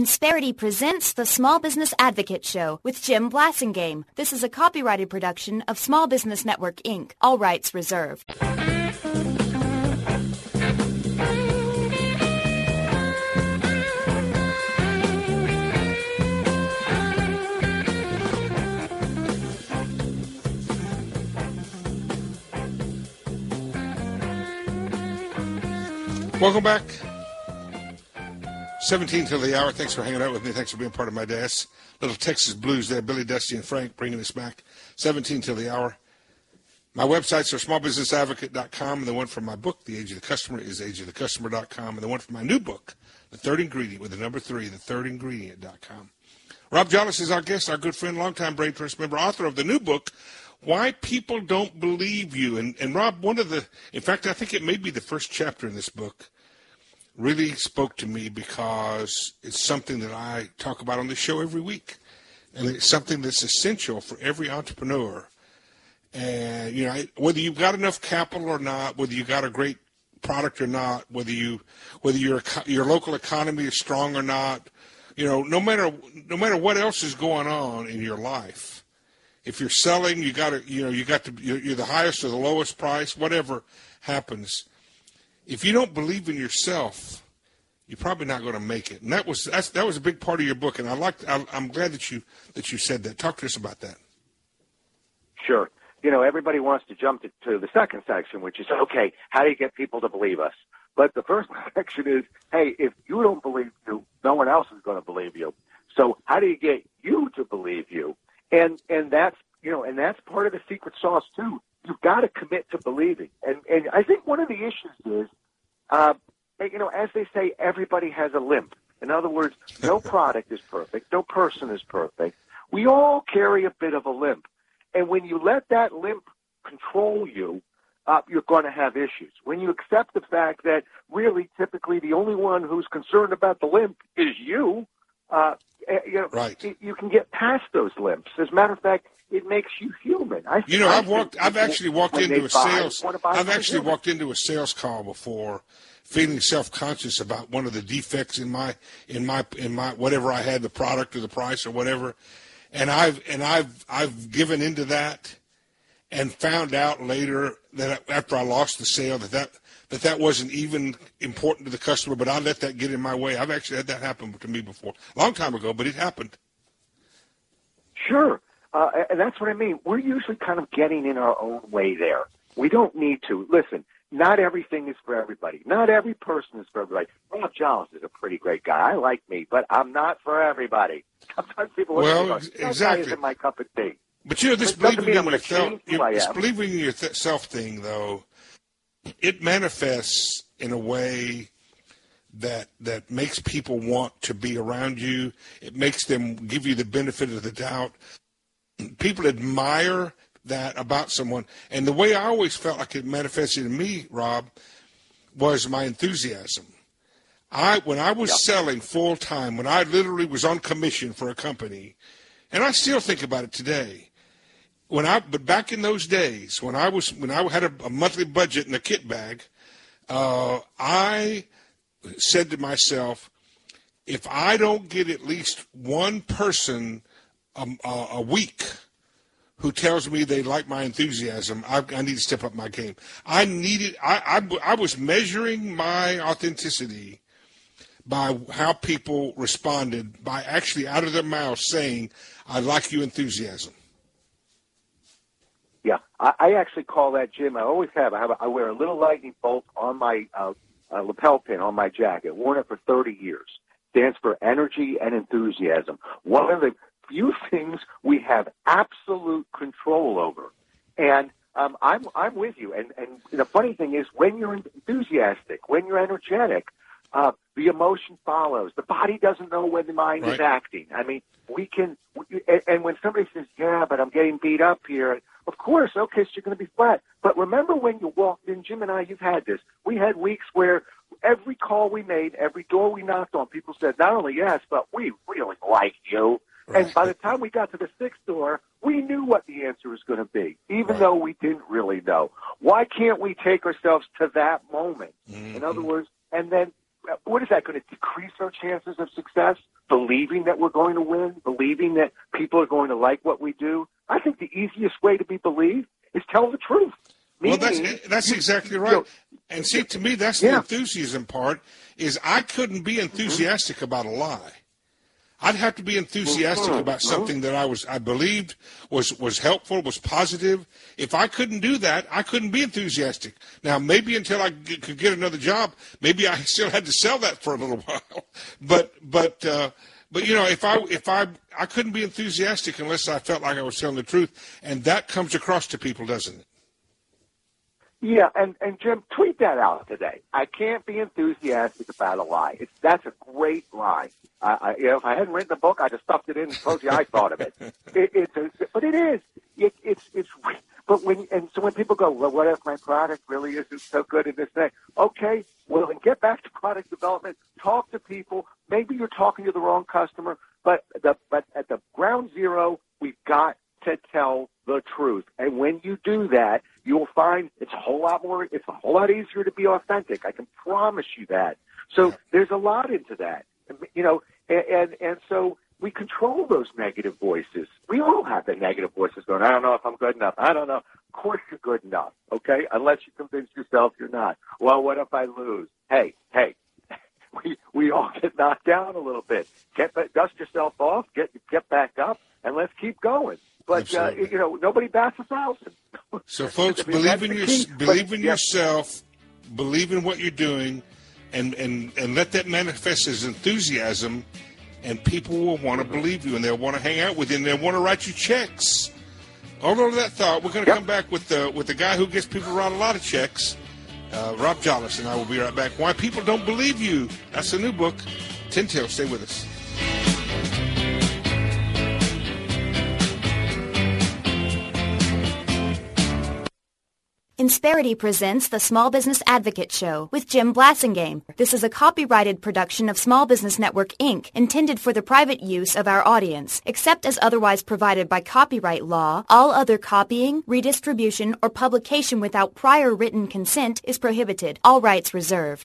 Insperity presents the Small Business Advocate Show with Jim Blasingame. This is a copyrighted production of Small Business Network, Inc., all rights reserved. Welcome back. 17 till the hour. Thanks for hanging out with me. Thanks for being part of my day. Little Texas Blues there. Billy, Dusty, and Frank bringing us back. 17 till the hour. My websites are smallbusinessadvocate.com, and the one for my book, The Age of the Customer, is ageofthecustomer.com, and the one for my new book, The Third Ingredient, with the number 3, thethirdingredient.com. Rob Jollis is our guest, our good friend, longtime Brave First member, author of the new book, Why People Don't Believe You. And Rob, in fact, I think it may be the first chapter in this book, really spoke to me because it's something that I talk about on this show every week. And it's something that's essential for every entrepreneur. And, you know, whether you've got enough capital or not, whether you got a great product or not, whether your local economy is strong or not, you know, no matter what else is going on in your life, if you're selling, you're the highest or the lowest price, whatever happens. If you don't believe in yourself, you're probably not going to make it. And that was a big part of your book, and I'm glad that you said that. Talk to us about that. Sure. You know, everybody wants to jump to the second section, which is, okay, how do you get people to believe us? But the first section is, hey, if you don't believe you, no one else is going to believe you. So how do you get you to believe you? And that's part of the secret sauce too. You've got to commit to believing. And I think one of the issues is, as they say, everybody has a limp. In other words, no product is perfect. No person is perfect. We all carry a bit of a limp. And when you let that limp control you, you're going to have issues. When you accept the fact that really typically the only one who's concerned about the limp is you, right. You can get past those limps. As a matter of fact, it makes you human. I've actually walked into a sales call before, feeling self-conscious about one of the defects in my whatever I had, the product or the price or whatever, and I've given into that, and found out later that after I lost the sale that wasn't even important to the customer, but I let that get in my way. I've actually had that happen to me before, a long time ago, but it happened. Sure. And that's what I mean. We're usually kind of getting in our own way there. We don't need to. Listen, not everything is for everybody. Not every person is for everybody. Rob Jollis is a pretty great guy. I like me, but I'm not for everybody. Sometimes people look at me and go, that guy isn't my cup of tea. But this believing in yourself thing, though, it manifests in a way that makes people want to be around you. It makes them give you the benefit of the doubt. People admire that about someone. And the way I always felt like it manifested in me, Rob, was my enthusiasm. When I was selling full time, when I literally was on commission for a company, and I still think about it today. But back in those days, when I had a monthly budget in a kit bag, I said to myself, if I don't get at least one person a week who tells me they like my enthusiasm, I need to step up my game. I was measuring my authenticity by how people responded, by actually out of their mouths saying, I like your enthusiasm. Yeah, I actually call that, Jim, I always have. I wear a little lightning bolt on my lapel pin on my jacket. Worn it for 30 years. Stands for energy and enthusiasm. One of the few things we have absolute control over. And I'm with you. And the funny thing is, when you're enthusiastic, when you're energetic, the emotion follows. The body doesn't know when the mind is acting. I mean, and when somebody says, yeah, but I'm getting beat up here, of course, okay, so you're going to be flat. But remember when you walked in, Jim and I, you've had this. We had weeks where every call we made, every door we knocked on, people said, not only yes, but we really like you. Right. And by the time we got to the sixth door, we knew what the answer was going to be, even though we didn't really know. Why can't we take ourselves to that moment? Mm-hmm. In other words, and then what is that going to decrease our chances of success? Believing that we're going to win, believing that people are going to like what we do. I think the easiest way to be believed is tell the truth. Well, that's exactly right. And see, to me, that's the enthusiasm part, is I couldn't be enthusiastic about a lie. I'd have to be enthusiastic about something that I believed was helpful, was positive. If I couldn't do that, I couldn't be enthusiastic. Now, maybe until I could get another job, maybe I still had to sell that for a little while. But you know, if I couldn't be enthusiastic unless I felt like I was telling the truth, and that comes across to people, doesn't it? Yeah, and Jim, tweet that out today. I can't be enthusiastic about a lie. That's a great lie. If I hadn't written the book, I'd have stuffed it in and told you I thought of it. But it is. But when people go, well, what if my product really isn't so good in this thing? Okay, well, then get back to product development. Talk to people. Maybe you're talking to the wrong customer, but at the ground zero, we've got to tell the truth. And when you do that, you'll find it's a whole lot easier to be authentic. I can promise you that. So there's a lot into that, you know, and so we control those negative voices. We all have the negative voices going, I don't know if I'm good enough. I don't know. Of course you're good enough, okay? Unless you convince yourself you're not. Well, what if I lose? Hey, we all get knocked down a little bit. Dust yourself off, get back up, and let's keep going. But, you know, nobody bats 1,000. So, folks, believe in yourself, believe in what you're doing, and let that manifest as enthusiasm, and people will want to believe you, and they'll want to hang out with you, and they'll want to write you checks. All of that thought, we're going to come back with the guy who gets people to write a lot of checks, Rob Jollis, and I will be right back. Why People Don't Believe You. That's the new book. Tin Tail, stay with us. Insperity presents the Small Business Advocate Show with Jim Blasingame. This is a copyrighted production of Small Business Network, Inc., intended for the private use of our audience. Except as otherwise provided by copyright law, all other copying, redistribution, or publication without prior written consent is prohibited. All rights reserved.